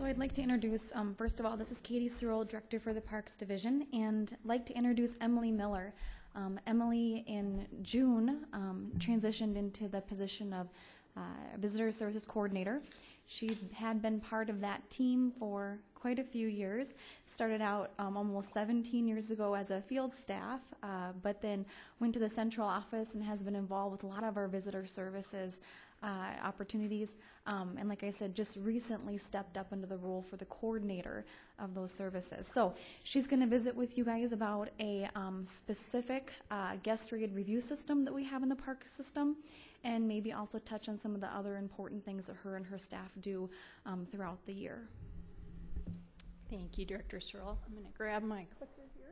So I'd like to introduce, first of all, this is Katie Searle, Director for the Parks Division, and I'd like to introduce Emily Miller. Emily, in June, transitioned into the position of Visitor Services Coordinator. She had been part of that team for quite a few years. Started out almost 17 years ago as a field staff, but then went to the central office and has been involved with a lot of our visitor services opportunities. And like I said, just recently stepped up into the role for the coordinator of those services. So she's going to visit with you guys about a specific guest-rated review system that we have in the park system, and maybe also touch on some of the other important things that her and her staff do throughout the year. Thank you, Director Searle. I'm going to grab my clicker here.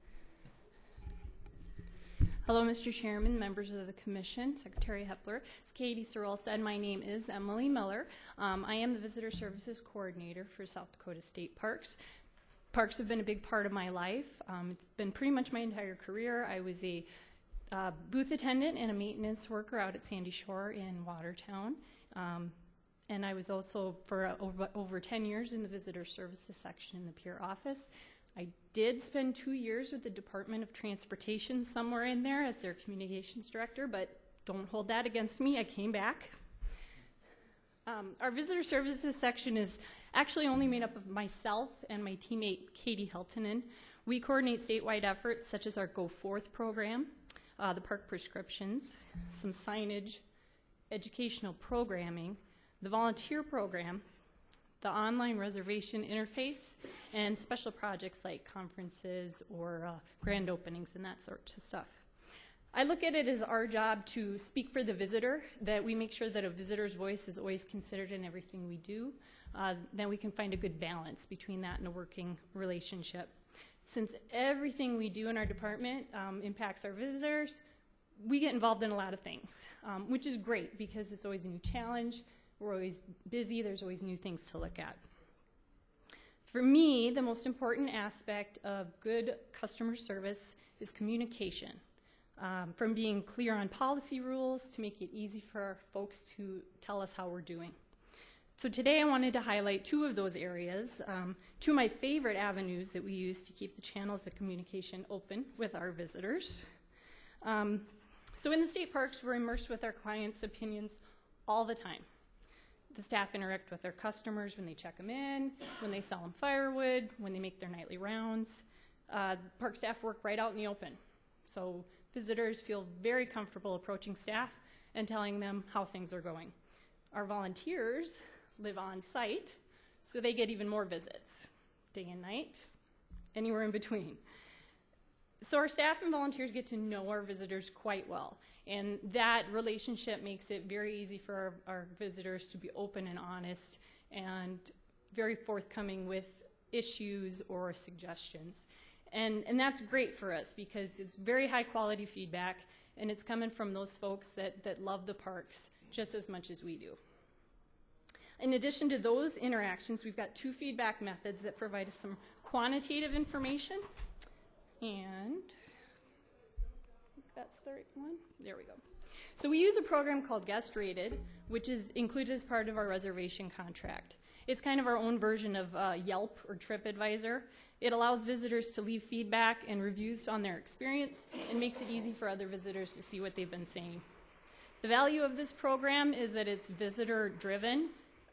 Hello, Mr. Chairman, members of the Commission, Secretary Hepler. As Katie Searle said, my name is Emily Miller. I am the Visitor Services Coordinator for South Dakota State Parks. Parks have been a big part of my life. It's been pretty much my entire career. I was a booth attendant and a maintenance worker out at Sandy Shore in Watertown. And I was also for over 10 years in the Visitor Services section in the Pier office. I did spend 2 years with the Department of Transportation somewhere in there as their communications director, but don't hold that against me. I came back. Our Visitor Services section is actually only made up of myself and my teammate, Katie Hiltonen. We coordinate statewide efforts such as our Go Forth program, the park prescriptions, some signage, educational programming, the volunteer program, the online reservation interface, and special projects like conferences or grand openings and that sort of stuff. I look at it as our job to speak for the visitor, that we make sure that a visitor's voice is always considered in everything we do. Then we can find a good balance between that and a working relationship. Since everything we do in our department impacts our visitors, we get involved in a lot of things, which is great because it's always a new challenge. We're always busy. There's always new things to look at. For me, the most important aspect of good customer service is communication. From being clear on policy rules to make it easy for folks to tell us how we're doing. So today I wanted to highlight two of those areas, two of my favorite avenues that we use to keep the channels of communication open with our visitors. So in the state parks, we're immersed with our clients' opinions all the time. The staff interact with their customers when they check them in, when they sell them firewood, when they make their nightly rounds. Park staff work right out in the open. So visitors feel very comfortable approaching staff and telling them how things are going. Our volunteers live on site, so they get even more visits, day and night, anywhere in between. So our staff and volunteers get to know our visitors quite well, and that relationship makes it very easy for our visitors to be open and honest and very forthcoming with issues or suggestions. And that's great for us because it's very high quality feedback, and it's coming from those folks that love the parks just as much as we do. In addition to those interactions, we've got two feedback methods that provide us some quantitative information. And I think that's the right one. There we go. So we use a program called Guest Rated, which is included as part of our reservation contract. It's kind of our own version of Yelp or TripAdvisor. It allows visitors to leave feedback and reviews on their experience and makes it easy for other visitors to see what they've been saying. The value of this program is that it's visitor driven.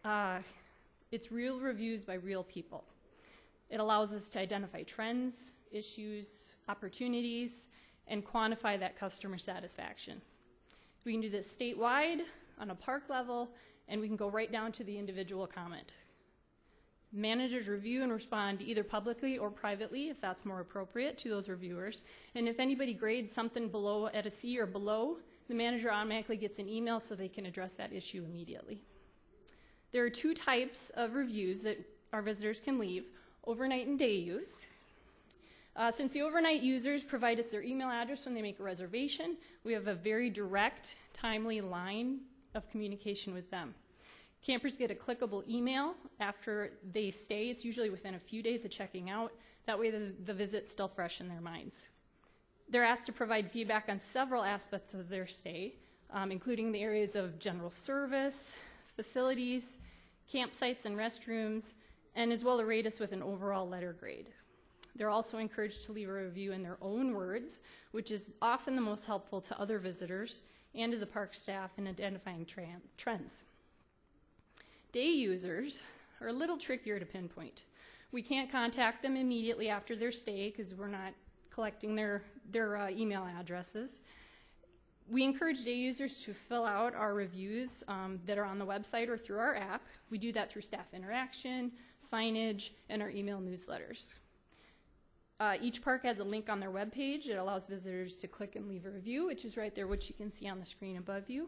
It's real reviews by real people. It allows us to identify trends, issues, opportunities, and quantify that customer satisfaction. We can do this statewide, on a park level, and we can go right down to the individual comment. Managers review and respond either publicly or privately, if that's more appropriate, to those reviewers. And if anybody grades something below at a C or below, the manager automatically gets an email so they can address that issue immediately. There are two types of reviews that our visitors can leave: overnight and day use. Since the overnight users provide us their email address when they make a reservation, we have a very direct, timely line of communication with them. Campers get a clickable email after they stay. It's usually within a few days of checking out. That way the visit's still fresh in their minds. They're asked to provide feedback on several aspects of their stay, including the areas of general service, facilities, campsites and restrooms, and as well rate us with an overall letter grade. They're also encouraged to leave a review in their own words, which is often the most helpful to other visitors and to the park staff in identifying trends. Day users are a little trickier to pinpoint. We can't contact them immediately after their stay because we're not collecting their email addresses. We encourage day users to fill out our reviews that are on the website or through our app. We do that through staff interaction, signage, and our email newsletters. Each park has a link on their webpage. It allows visitors to click and leave a review, which is right there, which you can see on the screen above you.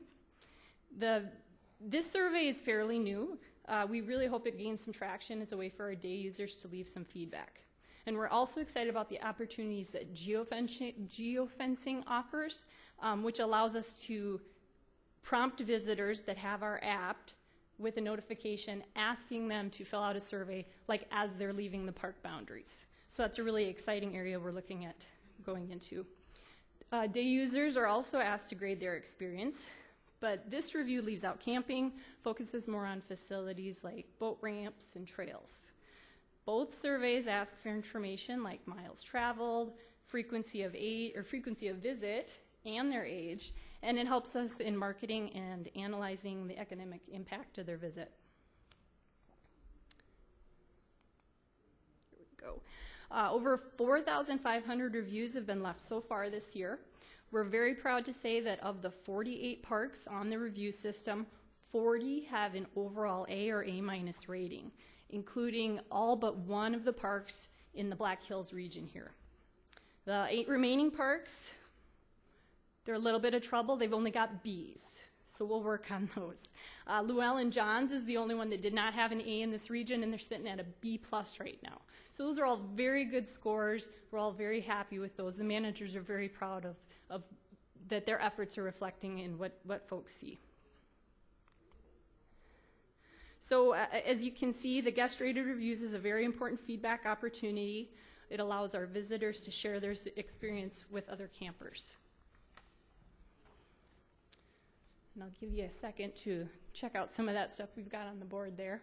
This survey is fairly new. We really hope it gains some traction as a way for our day users to leave some feedback. And we're also excited about the opportunities that geofencing offers, which allows us to prompt visitors that have our app with a notification asking them to fill out a survey like as they're leaving the park boundaries. So that's a really exciting area we're looking at going into. Day users are also asked to grade their experience, but this review leaves out camping, focuses more on facilities like boat ramps and trails. Both surveys ask for information like miles traveled, frequency of visit, and their age, and it helps us in marketing and analyzing the economic impact of their visit. Here we go. Over 4,500 reviews have been left so far this year. We're very proud to say that of the 48 parks on the review system, 40 have an overall A or A- rating, including all but one of the parks in the Black Hills region here. The 8 remaining parks, they're a little bit of trouble. They've only got Bs, so we'll work on those. Llewellyn Johns is the only one that did not have an A in this region, and they're sitting at a B+ right now. So those are all very good scores. We're all very happy with those. The managers are very proud of that their efforts are reflecting in what folks see. So as you can see, the guest rated reviews is a very important feedback opportunity. It allows our visitors to share their experience with other campers. And I'll give you a second to check out some of that stuff we've got on the board there.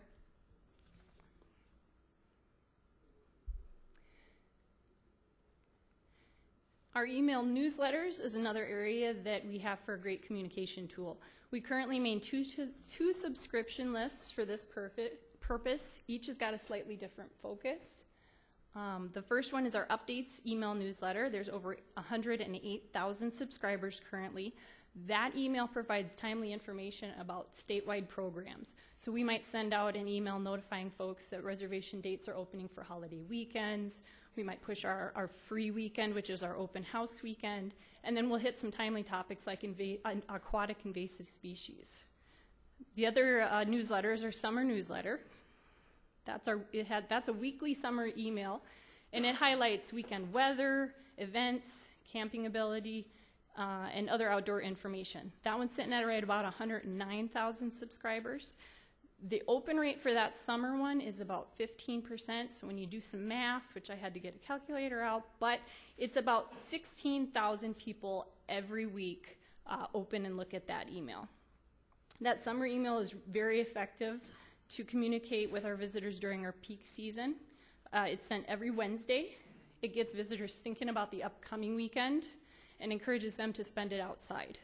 Our email newsletters is another area that we have for a great communication tool. We currently maintain two subscription lists for this purpose. Each has got a slightly different focus. The first one is our updates email newsletter. There's over 108,000 subscribers currently. That email provides timely information about statewide programs. So we might send out an email notifying folks that reservation dates are opening for holiday weekends. We might push our free weekend, which is our open house weekend, and then we'll hit some timely topics like aquatic invasive species. The other newsletter is our summer newsletter. That's a weekly summer email, and it highlights weekend weather, events, camping ability, and other outdoor information. That one's sitting at right about 109,000 subscribers. The open rate for that summer one is about 15%, so when you do some math, which I had to get a calculator out, but it's about 16,000 people every week open and look at that email. That summer email is very effective to communicate with our visitors during our peak season. It's sent every Wednesday. It gets visitors thinking about the upcoming weekend and encourages them to spend it outside.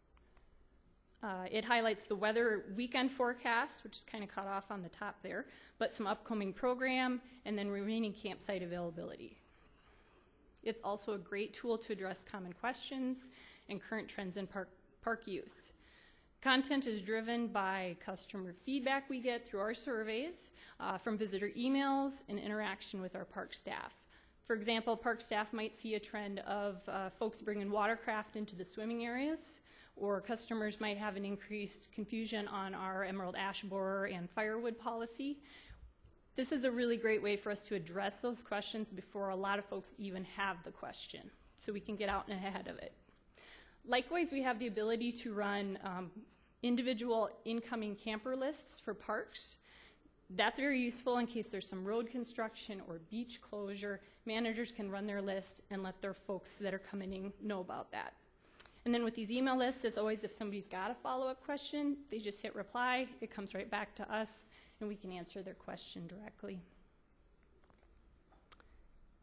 It highlights the weather weekend forecast, which is kind of cut off on the top there, but some upcoming program and then remaining campsite availability. It's also a great tool to address common questions and current trends in park use. Content is driven by customer feedback we get through our surveys, from visitor emails and interaction with our park staff. For example, park staff might see a trend of folks bringing watercraft into the swimming areas, or customers might have an increased confusion on our emerald ash borer and firewood policy. This is a really great way for us to address those questions before a lot of folks even have the question, so we can get out and ahead of it. Likewise, we have the ability to run individual incoming camper lists for parks. That's very useful in case there's some road construction or beach closure. Managers can run their list and let their folks that are coming in know about that. And then with these email lists, as always, if somebody's got a follow-up question, they just hit reply. It comes right back to us, and we can answer their question directly.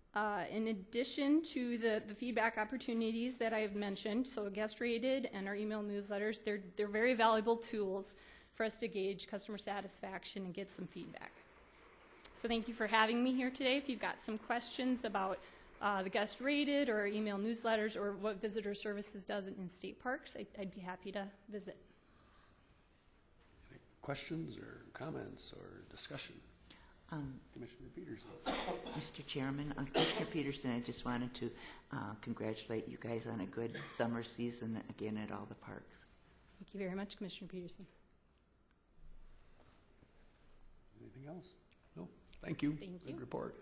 In addition to the feedback opportunities that I've mentioned, so guest rated and our email newsletters, they're very valuable tools for us to gauge customer satisfaction and get some feedback. So thank you for having me here today. If you've got some questions about the guest rated or email newsletters or what Visitor Services does in state parks, I'd be happy to visit. Any questions or comments or discussion? Commissioner Peterson. Mr. Chairman, Commissioner Peterson, I just wanted to congratulate you guys on a good summer season again at all the parks. Thank you very much, Commissioner Peterson. Anything else? No. Thank you. Thank you. Good report.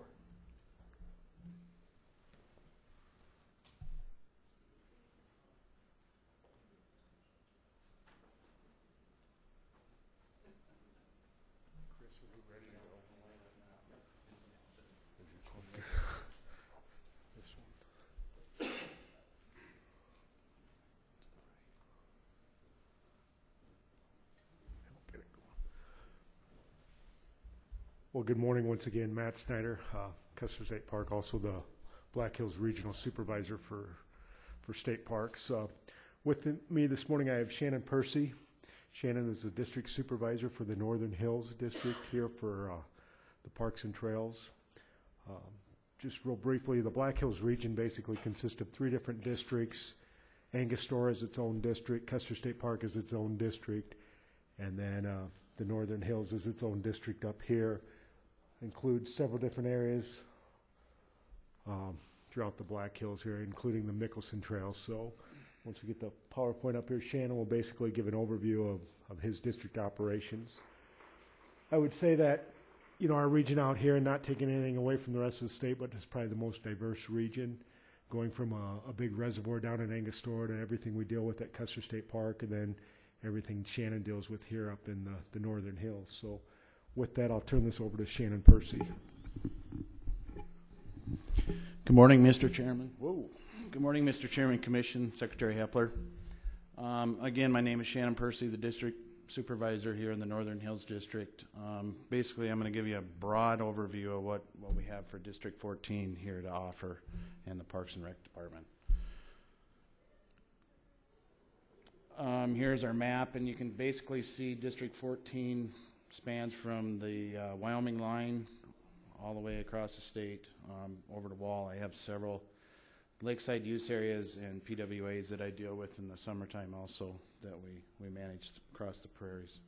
Well, good morning once again. Matt Snyder, Custer State Park, also the Black Hills Regional Supervisor for State Parks. With me this morning I have Shannon Percy. Shannon is the District Supervisor for the Northern Hills District here for the Parks and Trails. Just real briefly, the Black Hills region basically consists of 3 different districts. Angostura is its own district, Custer State Park is its own district, and then the Northern Hills is its own district up here. Includes several different areas throughout the Black Hills here, including the Mickelson Trail. So once we get the PowerPoint up here, Shannon will basically give an overview of his district operations. I would say that, you know, our region out here, not taking anything away from the rest of the state, but it's probably the most diverse region, going from a big reservoir down in Angostura to everything we deal with at Custer State Park, and then everything Shannon deals with here up in the Northern Hills. So with that, I'll turn this over to Shannon Percy. Good morning, Mr. Chairman. Whoa. Good morning, Mr. Chairman, Commission, Secretary Hepler. Again, my name is Shannon Percy, the District Supervisor here in the Northern Hills District. Basically, I'm going to give you a broad overview of what we have for District 14 here to offer in the Parks and Rec Department. Here's our map, and you can basically see District 14 spans from the Wyoming line all the way across the state over to Wall. I have several lakeside use areas and PWAs that I deal with in the summertime also that we manage across the prairies.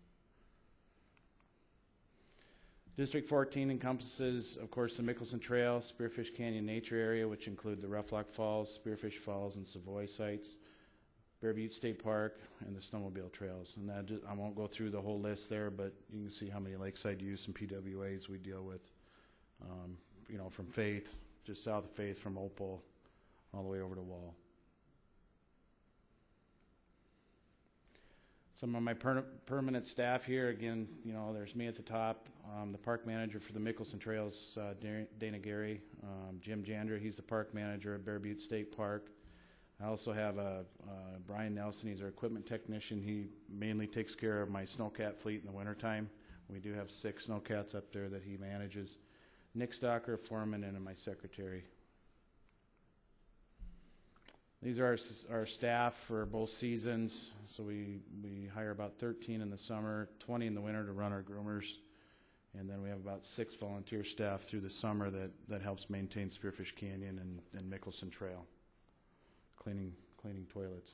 District 14 encompasses, of course, the Mickelson Trail, Spearfish Canyon Nature Area, which include the Rough Rock Falls, Spearfish Falls, and Savoy sites, Bear Butte State Park, and the snowmobile trails. And that I won't go through the whole list there, but you can see how many lakeside use and PWAs we deal with. You know, from Faith, just south of Faith, from Opal, all the way over to Wall. Some of my permanent staff here, again, you know, there's me at the top, the park manager for the Mickelson Trails, Dana Gary, Jim Jandra, he's the park manager at Bear Butte State Park. I also have Brian Nelson, he's our equipment technician. He mainly takes care of my snowcat fleet in the wintertime. We do have 6 snowcats up there that he manages. Nick Stocker, foreman, and my secretary. These are our staff for both seasons. So we hire about 13 in the summer, 20 in the winter to run our groomers. And then we have about 6 volunteer staff through the summer that helps maintain Spearfish Canyon and Mickelson Trail. Cleaning toilets.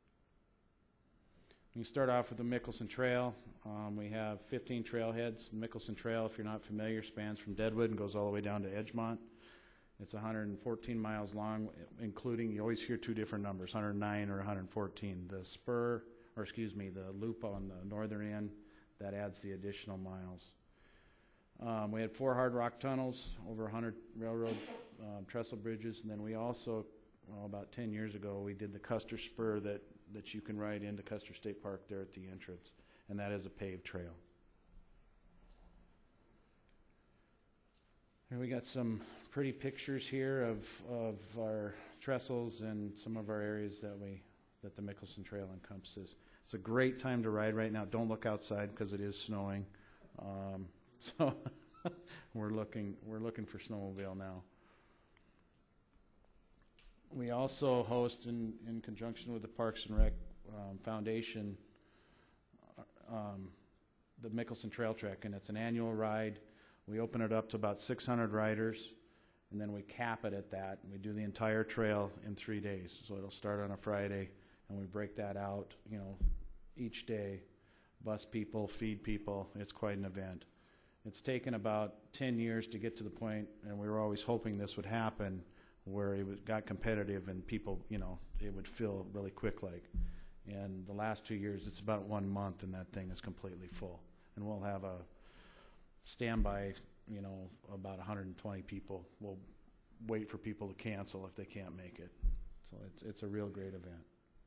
We start off with the Mickelson Trail. We have 15 trailheads. Mickelson Trail, if you're not familiar, spans from Deadwood and goes all the way down to Edgemont. It's 114 miles long, including, you always hear 2 different numbers, 109 or 114. The the loop on the northern end, that adds the additional miles. We had 4 hard rock tunnels, over 100 railroad trestle bridges, and then we also, about 10 years ago, we did the Custer Spur that you can ride into Custer State Park there at the entrance, and that is a paved trail. And we got some pretty pictures here of our trestles and some of our areas that the Mickelson Trail encompasses. It's a great time to ride right now. Don't look outside because it is snowing. So we're looking for snowmobile now. We also host, in conjunction with the Parks and Rec Foundation, the Mickelson Trail Trek, and it's an annual ride. We open it up to about 600 riders, and then we cap it at that. And we do the entire trail in 3 days. So it'll start on a Friday, and we break that out, each day, bus people, feed people. It's quite an event. It's taken about 10 years to get to the point, and we were always hoping this would happen, where it got competitive and people, it would fill really quick like. And the last 2 years, it's about 1 month, and that thing is completely full. And we'll have a standby, about 120 people. We'll wait for people to cancel if they can't make it. So it's a real great event.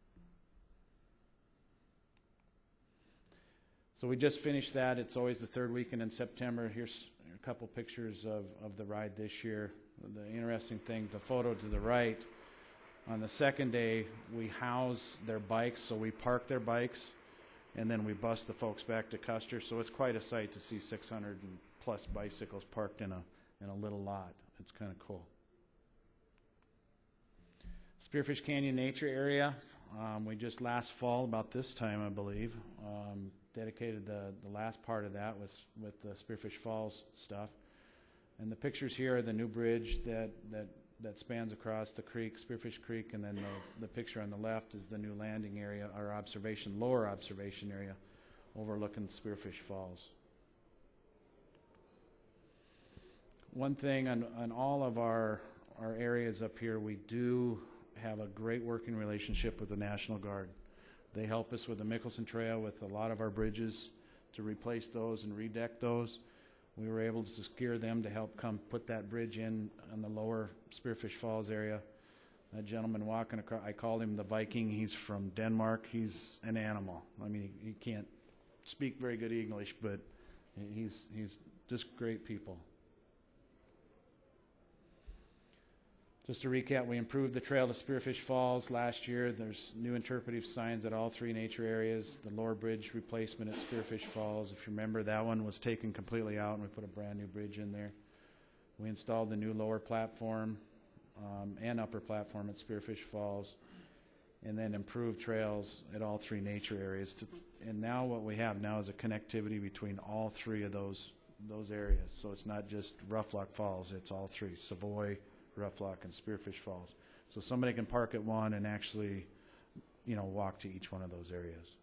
So we just finished that. It's always the third weekend in September. Here's a couple pictures of the ride this year. The interesting thing, the photo to the right, on the second day, we house their bikes, so we park their bikes, and then we bus the folks back to Custer. So it's quite a sight to see 600 and plus bicycles parked in a little lot. It's kind of cool. Spearfish Canyon Nature Area. We just last fall, about this time, I believe, dedicated the last part of that with the Spearfish Falls stuff. And the pictures here are the new bridge that spans across the creek, Spearfish Creek, and then the picture on the left is the new landing area, our lower observation area, overlooking Spearfish Falls. One thing on all of our areas up here, we do have a great working relationship with the National Guard. They help us with the Mickelson Trail with a lot of our bridges to replace those and redeck those. We were able to secure them to help come put that bridge in on the lower Spearfish Falls area. That gentleman walking across, I called him the Viking. He's from Denmark. He's an animal. I mean, he can't speak very good English, but he's just great people. Just to recap, we improved the trail to Spearfish Falls last year. There's new interpretive signs at all 3 nature areas. The lower bridge replacement at Spearfish Falls, if you remember, that one was taken completely out and we put a brand new bridge in there. We installed the new lower platform and upper platform at Spearfish Falls, and then improved trails at all 3 nature areas. And now what we have now is a connectivity between all 3 of those areas. So it's not just Rough Lock Falls, it's all 3, Savoy, Rough Lock, and Spearfish Falls. So somebody can park at one and actually, walk to each one of those areas.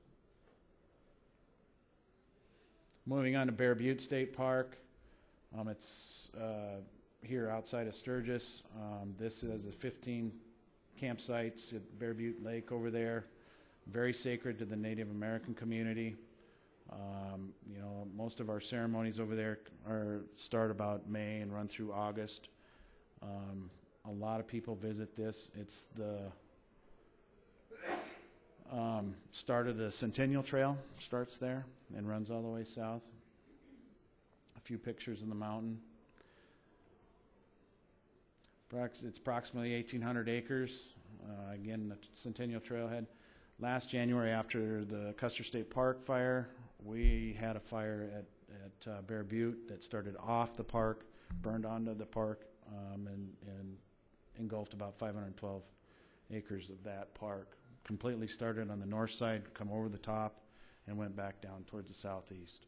Moving on to Bear Butte State Park. It's here outside of Sturgis. This is the 15 campsites at Bear Butte Lake over there. Very sacred to the Native American community. Most of our ceremonies over there start about May and run through August. A lot of people visit this. It's the start of the Centennial Trail, starts there and runs all the way south. A few pictures in the mountain. It's approximately 1,800 acres. Again, the Centennial Trailhead. Last January, after the Custer State Park fire, we had a fire at Bear Butte that started off the park, burned onto the park, and engulfed about 512 acres of that park. Completely started on the north side, come over the top, and went back down towards the southeast.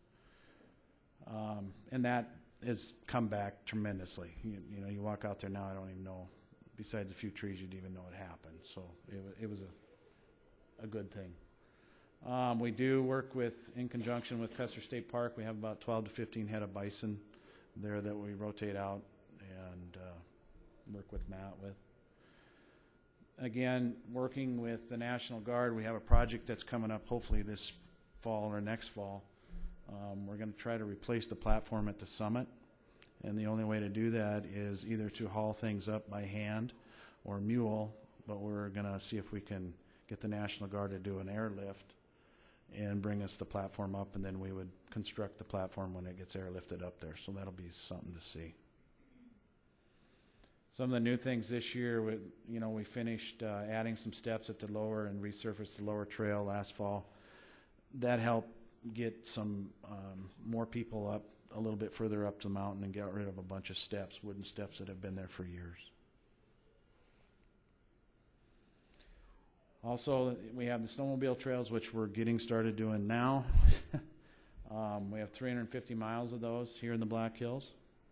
And that has come back tremendously. You walk out there now, I don't even know, besides a few trees, you'd even know it happened. So it was a good thing. We do work in conjunction with Custer State Park. We have about 12 to 15 head of bison there that we rotate out and work with Matt with. Again, working with the National Guard, we have a project that's coming up hopefully this fall or next fall. We're going to try to replace the platform at the summit, and the only way to do that is either to haul things up by hand or mule, but we're going to see if we can get the National Guard to do an airlift and bring us the platform up, and then we would construct the platform when it gets airlifted up there. So that'll be something to see. Some of the new things this year, we finished adding some steps at the lower and resurfaced the lower trail last fall. That helped get some more people up a little bit further up the mountain and get rid of a bunch of steps, wooden steps that have been there for years. Also, we have the snowmobile trails, which we're getting started doing now. We have 350 miles of those here in the Black Hills.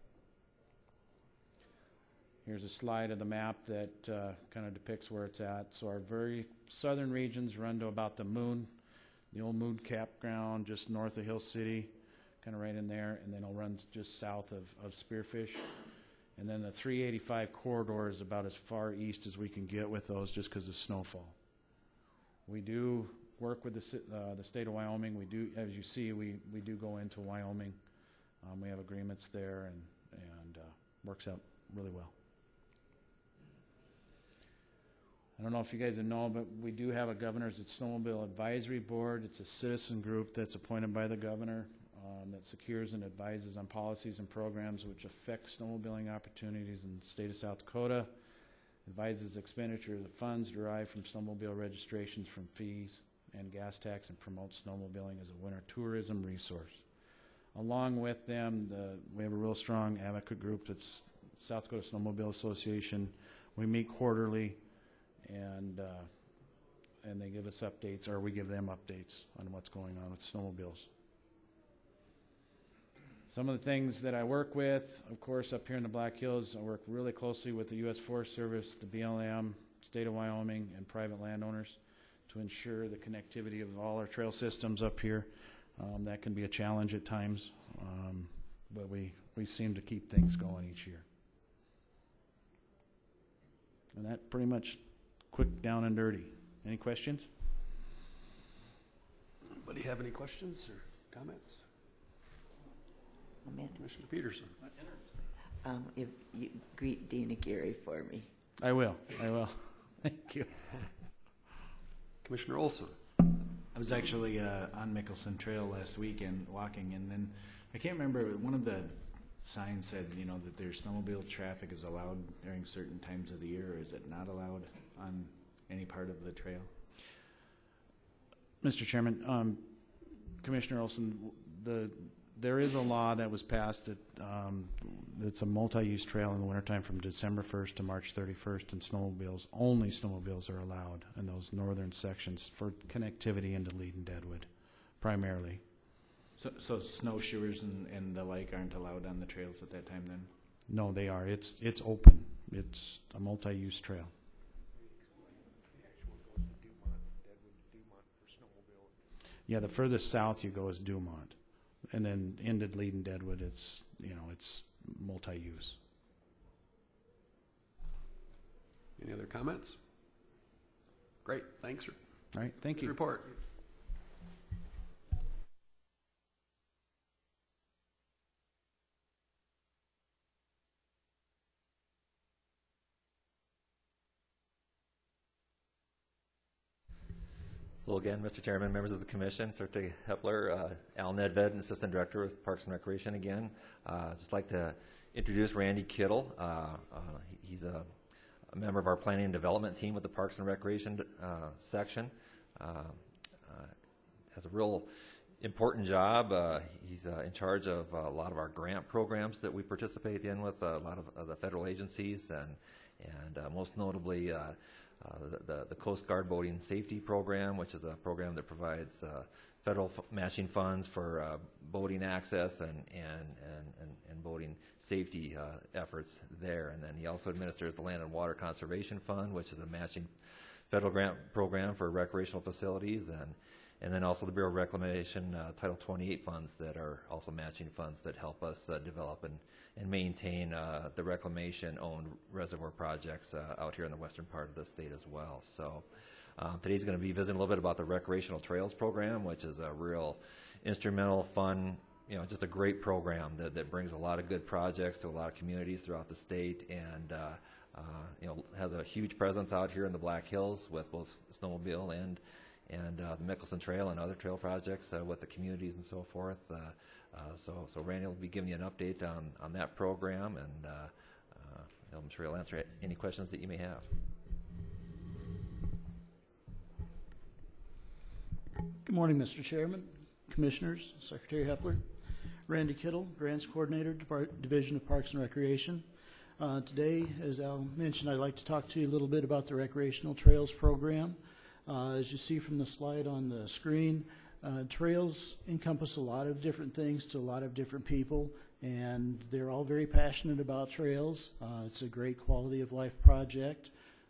Here's a slide of the map that kind of depicts where it's at. So our very southern regions run to about the Moon, the old Moon campground just north of Hill City, kind of right in there, and then it'll run just south of Spearfish. And then the 385 corridor is about as far east as we can get with those just because of snowfall. We do work with the state of Wyoming. We do, as you see, we do go into Wyoming. We have agreements there, and works out really well. I don't know if you guys know, but we do have a Governor's Snowmobile Advisory Board. It's a citizen group that's appointed by the governor that secures and advises on policies and programs which affect snowmobiling opportunities in the state of South Dakota, advises expenditure of the funds derived from snowmobile registrations from fees and gas tax, and promotes snowmobiling as a winter tourism resource. Along with them, we have a real strong advocate group that's South Dakota Snowmobile Association. We meet quarterly, and they give us updates, or we give them updates on what's going on with snowmobiles. Some of the things that I work with, of course, up here in the Black Hills, I work really closely with the U.S. Forest Service, the BLM, state of Wyoming, and private landowners to ensure the connectivity of all our trail systems up here. That can be a challenge at times, but we seem to keep things going each year. And that pretty much quick, down and dirty. Any questions? Anybody have any questions or comments? Commissioner Peterson. If you greet Dana Gary for me. I will. Thank you. Commissioner Olson. I was actually on Mickelson Trail last weekend walking, and then I can't remember, one of the signs said, that their snowmobile traffic is allowed during certain times of the year, or is it not allowed on any part of the trail? Mr. Chairman, Commissioner Olson, there is a law that was passed that it's a multi-use trail in the wintertime from December 1st to March 31st, and only snowmobiles are allowed in those northern sections for connectivity into Lead and Deadwood, primarily. So snowshoers and the like aren't allowed on the trails at that time then? No, they are. It's open. It's a multi-use trail. Yeah, the furthest south you go is Dumont. And then into Lead and Deadwood, it's multi-use. Any other comments? Great, thanks. All right, thank you. Report. Hello again, Mr. Chairman, members of the Commission, Secretary Hepler, Al Nedved, Assistant Director with Parks and Recreation again. I'd just like to introduce Randy Kittle. He's a member of our Planning and Development team with the Parks and Recreation section. Has a real important job. He's in charge of a lot of our grant programs that we participate in with a lot of the federal agencies, and most notably the Coast Guard Boating Safety Program, which is a program that provides federal matching funds for boating access and boating safety efforts there. And then he also administers the Land and Water Conservation Fund, which is a matching federal grant program for recreational facilities, and then also the Bureau of Reclamation Title 28 funds that are also matching funds that help us develop and maintain the reclamation-owned reservoir projects out here in the western part of the state as well. So today's going to be visiting a little bit about the Recreational Trails Program, which is a real instrumental, fun, just a great program that brings a lot of good projects to a lot of communities throughout the state, and has a huge presence out here in the Black Hills with both snowmobile and the Mickelson Trail and other trail projects with the communities and so forth. So Randy will be giving you an update on that program, and I'm sure he'll answer any questions that you may have. Good morning, Mr. Chairman, Commissioners, Secretary Hepler. Randy Kittle, Grants Coordinator, Division of Parks and Recreation. Today, as Al mentioned, I'd like to talk to you a little bit about the Recreational Trails Program. As you see from the slide on the screen, trails encompass a lot of different things to a lot of different people, and they're all very passionate about trails. It's a great quality of life project.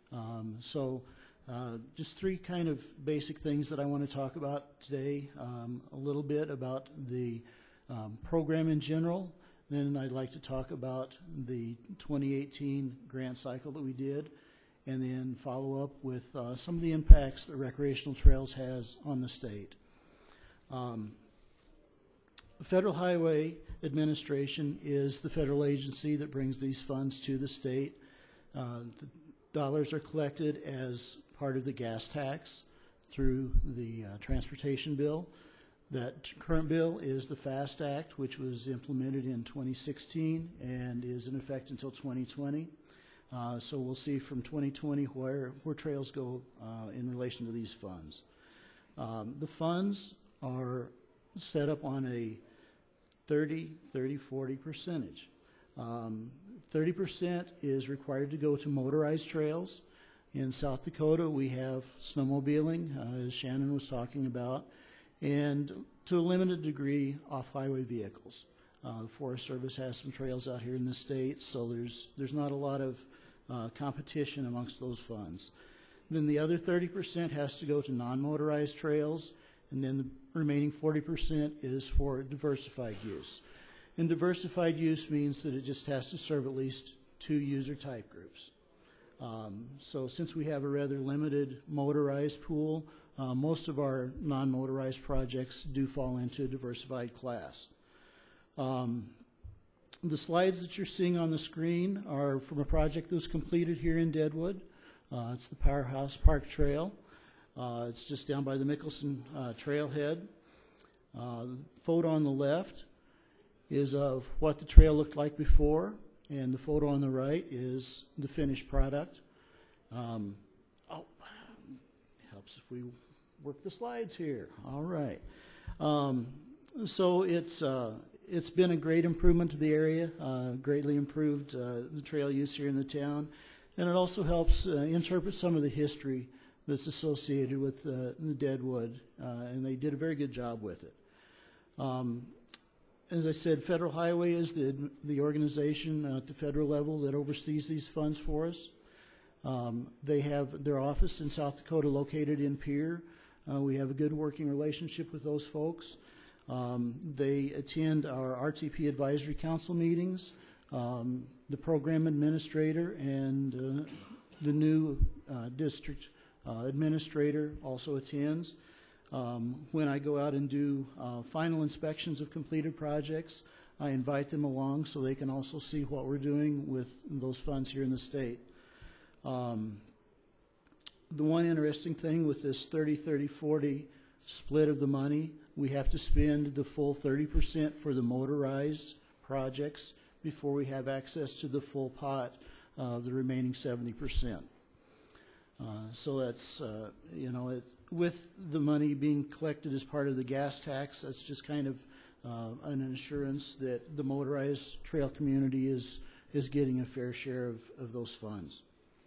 Just three kind of basic things that I want to talk about today. A little bit about the program in general. Then I'd like to talk about the 2018 grant cycle that we did, and then follow up with some of the impacts that recreational trails has on the state. The Federal Highway Administration is the federal agency that brings these funds to the state. The dollars are collected as part of the gas tax through the transportation bill. That current bill is the FAST Act, which was implemented in 2016 and is in effect until 2020. So we'll see from 2020 where trails go in relation to these funds. The funds are set up on a 30-40 percentage. 30% is required to go to motorized trails. In South Dakota, we have snowmobiling, as Shannon was talking about, and to a limited degree, off-highway vehicles. The Forest Service has some trails out here in the state, so there's not a lot of competition amongst those funds. Then the other 30% has to go to non-motorized trails, and then the remaining 40% is for diversified use. And diversified use means that it just has to serve at least 2 user type groups. So since we have a rather limited motorized pool, most of our non-motorized projects do fall into a diversified class. The slides that you're seeing on the screen are from a project that was completed here in Deadwood. It's the Powerhouse Park Trail. It's just down by the Mickelson Trailhead. The photo on the left is of what the trail looked like before, and the photo on the right is the finished product. Helps if we work the slides here. All right. So it's been a great improvement to the area, greatly improved the trail use here in the town, and it also helps interpret some of the history that's associated with the Deadwood, and they did a very good job with it. As I said, Federal Highway is the organization at the federal level that oversees these funds for us. They have their office in South Dakota located in Pierre. We have a good working relationship with those folks. They attend our RTP Advisory Council meetings. The program administrator and the new district administrator also attends. When I go out and do final inspections of completed projects, I invite them along so they can also see what we're doing with those funds here in the state. The one interesting thing with this 30-30-40 split of the money, we have to spend the full 30% for the motorized projects before we have access to the full pot of the remaining 70%. So that's, with the money being collected as part of the gas tax, that's just kind of an assurance that the motorized trail community is getting a fair share of those funds.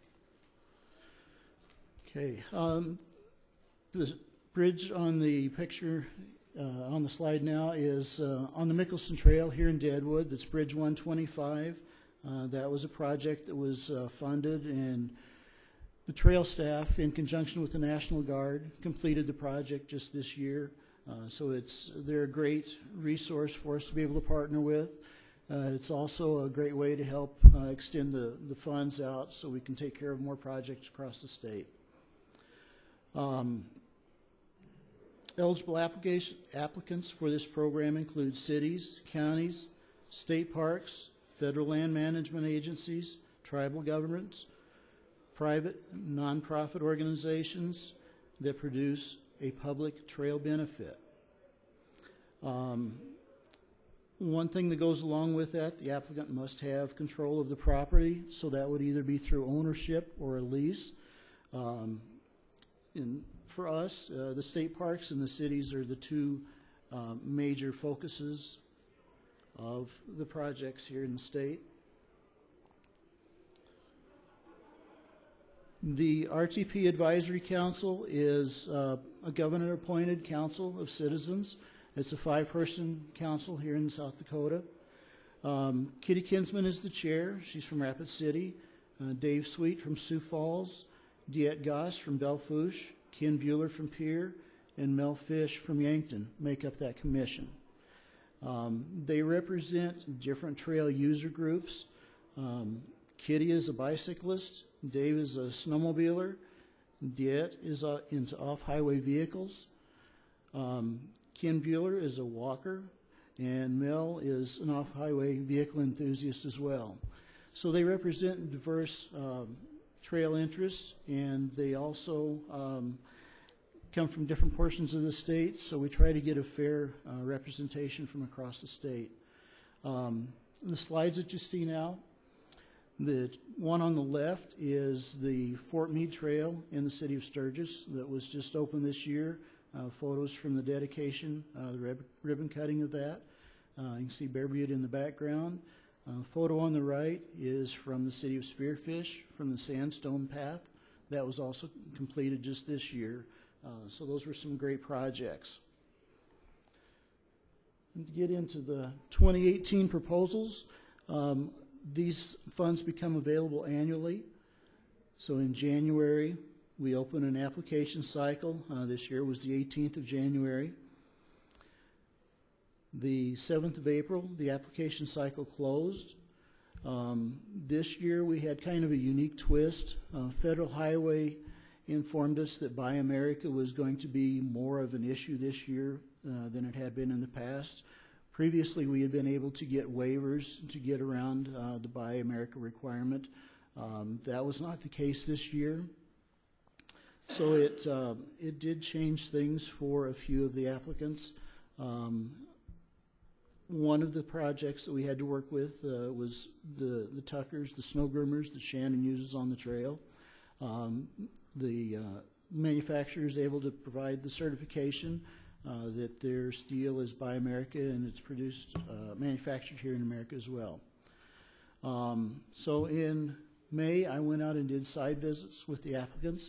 Okay, the bridge on the picture on the slide now is on the Mickelson Trail here in Deadwood. That's Bridge 125. That was a project that was funded, and the trail staff, in conjunction with the National Guard, completed the project just this year. So they're a great resource for us to be able to partner with. It's also a great way to help extend the funds out so we can take care of more projects across the state. Eligible applicants for this program include cities, counties, state parks, federal land management agencies, tribal governments, private nonprofit organizations that produce a public trail benefit. One thing that goes along with that, the applicant must have control of the property, so that would either be through ownership or a lease. And for us, the state parks and the cities are the two major focuses of the projects here in the state. The RTP Advisory Council is a governor-appointed council of citizens. It's a 5-person council here in South Dakota. Kitty Kinsman is the chair. She's from Rapid City. Dave Sweet from Sioux Falls. Diet Goss from Belfouche. Ken Bueller from Pierre. And Mel Fish from Yankton make up that commission. They represent different trail user groups. Kitty is a bicyclist. Dave is a snowmobiler. Diet is into off-highway vehicles. Ken Bueller is a walker. And Mel is an off-highway vehicle enthusiast as well. So they represent diverse trail interests, and they also come from different portions of the state, so we try to get a fair representation from across the state. The slides that you see now, the one on the left is the Fort Meade Trail in the city of Sturgis that was just opened this year. Photos from the dedication, the ribbon cutting of that. You can see Bear Butte in the background. Photo on the right is from the city of Spearfish, from the Sandstone Path. That was also completed just this year. So those were some great projects. And to get into the 2018 proposals, these funds become available annually. So in January, we open an application cycle. This year was the 18th of January. The 7th of April, the application cycle closed. This year we had kind of a unique twist. Federal Highway informed us that Buy America was going to be more of an issue this year than it had been in the past. Previously, we had been able to get waivers to get around the Buy America requirement. That was not the case this year. So it did change things for a few of the applicants. One of the projects that we had to work with was the tuckers, the snow groomers that Shannon uses on the trail. The manufacturer is able to provide the certification that their steel is Buy America and it's produced, manufactured here in America as well. So in May, I went out and did side visits with the applicants.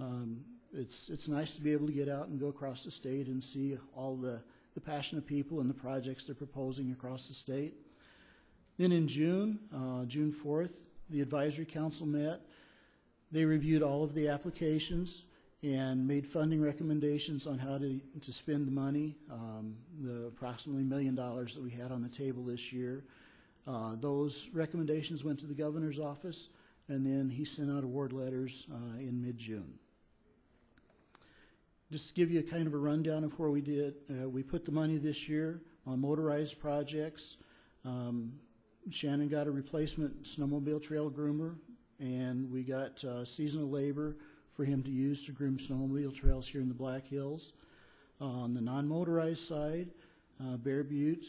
It's nice to be able to get out and go across the state and see all the passionate people and the projects they're proposing across the state. Then in June, June 4th, the advisory council met. They reviewed all of the applications and made funding recommendations on how to spend the money, the approximately $1 million that we had on the table this year. Those recommendations went to the governor's office, and then he sent out award letters in mid-June. Just to give you a kind of a rundown of where we did, we put the money this year on motorized projects. Shannon got a replacement snowmobile trail groomer, and we got seasonal labor for him to use to groom snowmobile trails here in the Black Hills. On the non-motorized side, Bear Butte,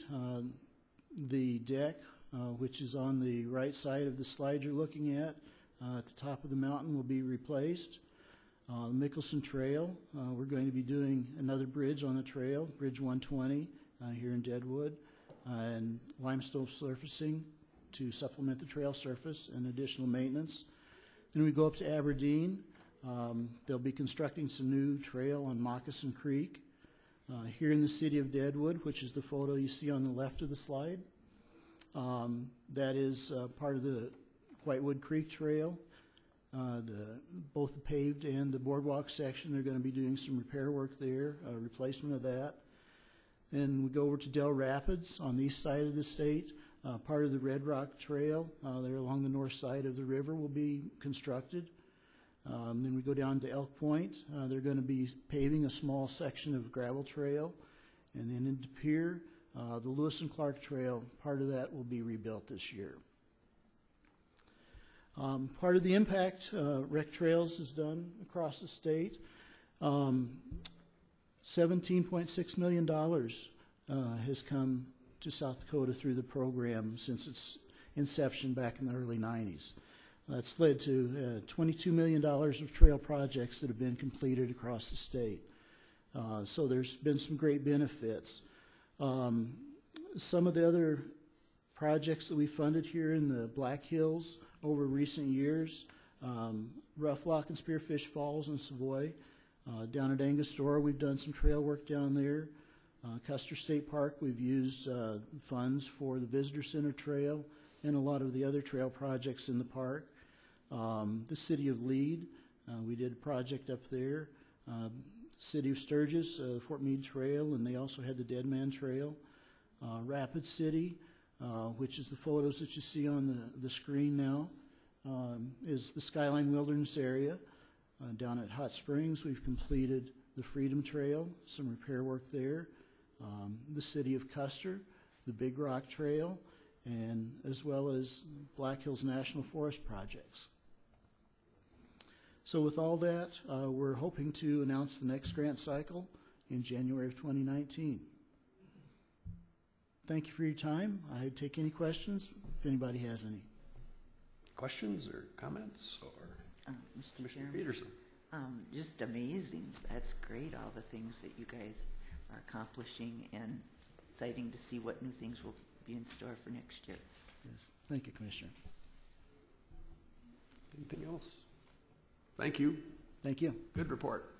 the deck, which is on the right side of the slide you're looking at the top of the mountain, will be replaced. Mickelson Trail, we're going to be doing another bridge on the trail, Bridge 120 here in Deadwood, and limestone surfacing to supplement the trail surface and additional maintenance. Then we go up to Aberdeen. They'll be constructing some new trail on Moccasin Creek. Here in the city of Deadwood, which is the photo you see on the left of the slide, that is part of the Whitewood Creek Trail. Both the paved and the boardwalk section, they're going to be doing some repair work there, replacement of that. Then we go over to Del Rapids on the east side of the state. Part of the Red Rock Trail there along the north side of the river will be constructed. Then we go down to Elk Point. They're going to be paving a small section of gravel trail. And then into Pierre, the Lewis and Clark Trail, part of that will be rebuilt this year. Part of the impact Rec Trails has done across the state, $17.6 million has come to South Dakota through the program since its inception back in the early 90s. That's led to $22 million of trail projects that have been completed across the state. So there's been some great benefits. Some of the other projects that we funded here in the Black Hills over recent years, Rough Lock and Spearfish Falls in Savoy. Down at Angostura, we've done some trail work down there. Custer State Park, we've used funds for the Visitor Center Trail and a lot of the other trail projects in the park. The City of Lead, we did a project up there. City of Sturgis, Fort Meade Trail, and they also had the Dead Man Trail. Rapid City, which is the photos that you see on the screen now, is the Skyline Wilderness area. Down at Hot Springs, we've completed the Freedom Trail, some repair work there. The City of Custer, the Big Rock Trail, and as well as Black Hills National Forest projects. So with all that, we're hoping to announce the next grant cycle in January of 2019. Thank you for your time. I take any questions if anybody has any. Questions or comments, or Mr. Commissioner Chairman, Peterson? just amazing. That's great, all the things that you guys are accomplishing, and exciting to see what new things will be in store for next year. Yes. Thank you, Commissioner. Anything else? Thank you. Thank you. Good report.